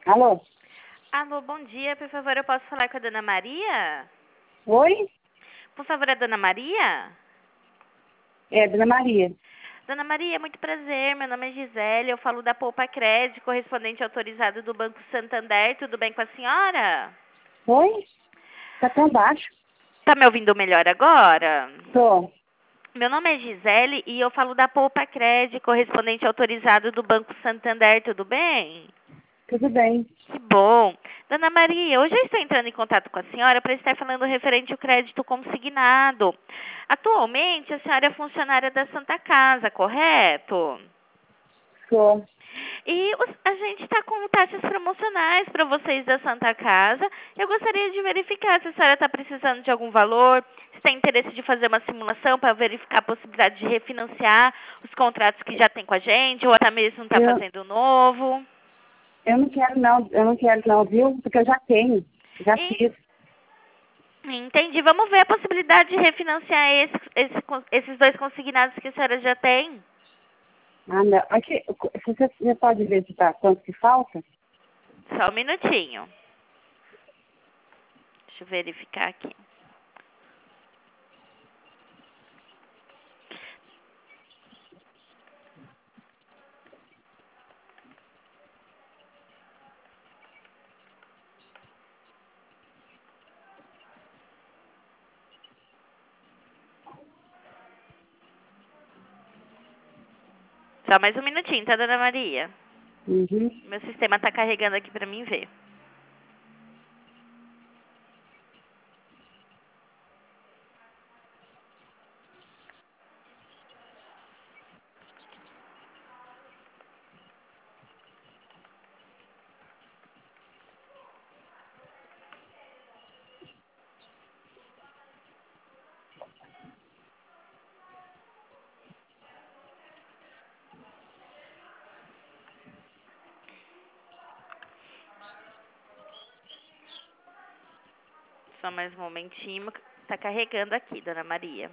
Alô? Alô, bom dia. Por favor, eu posso falar com a dona Maria? Oi? Por favor, a dona Maria? É, Dona Maria. Dona Maria, muito prazer. Meu nome é Gisele. Eu falo da Poupa Crédito, correspondente autorizado do Banco Santander. Tudo bem com a senhora? Oi? Tá tão baixo? Tá me ouvindo melhor agora? Tô. Meu nome é Gisele e eu falo da Poupa Crédito, correspondente autorizado do Banco Santander. Tudo bem? Tudo bem. Que bom. Dona Maria, hoje eu estou entrando em contato com a senhora para estar falando referente ao crédito consignado. Atualmente, a senhora é funcionária da Santa Casa, correto? Sou. E a gente está com taxas promocionais para vocês da Santa Casa. Eu gostaria de verificar se a senhora está precisando de algum valor, se tem interesse de fazer uma simulação para verificar a possibilidade de refinanciar os contratos que já tem com a gente, ou até mesmo está Eu, fazendo novo. eu não quero não, viu? Porque eu já tenho. Já fiz. Entendi. Vamos ver a possibilidade de refinanciar esses dois consignados que a senhora já tem. Ah, não. Aqui, você pode ver se tá quanto que falta? Só um minutinho. Deixa eu verificar aqui. Só mais um minutinho, tá, dona Maria? Uhum. Meu sistema tá carregando aqui pra mim ver. Só mais um momentinho. Tá carregando aqui, dona Maria.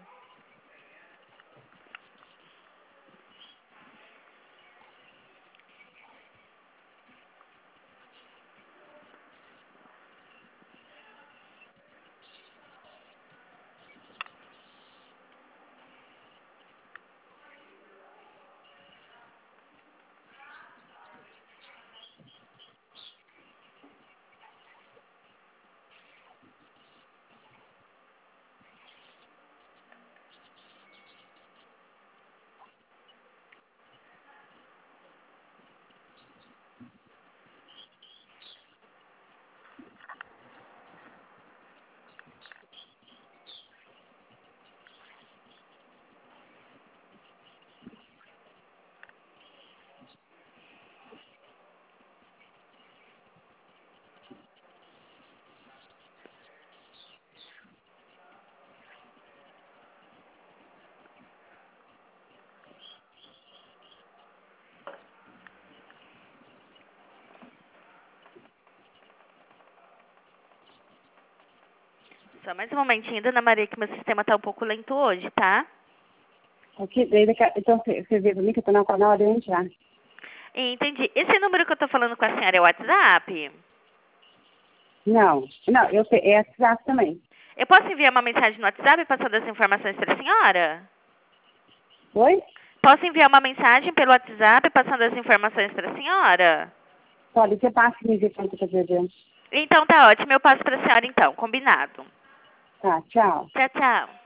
Só mais um momentinho, dona Maria, que meu sistema tá um pouco lento hoje, tá? Aqui, então você vê pra mim que eu tô na hora de eu entrar. Entendi. Esse número que eu tô falando com a senhora é o WhatsApp? Não. Não, é WhatsApp também. Eu posso enviar uma mensagem no WhatsApp passando as informações para a senhora? Oi? Posso enviar uma mensagem pelo WhatsApp passando as informações para a senhora? Pode, você passa e me ver quanto que eu tô devendo. Então tá ótimo, eu passo para a senhora então, combinado. Tá, tchau. Tchau, tchau.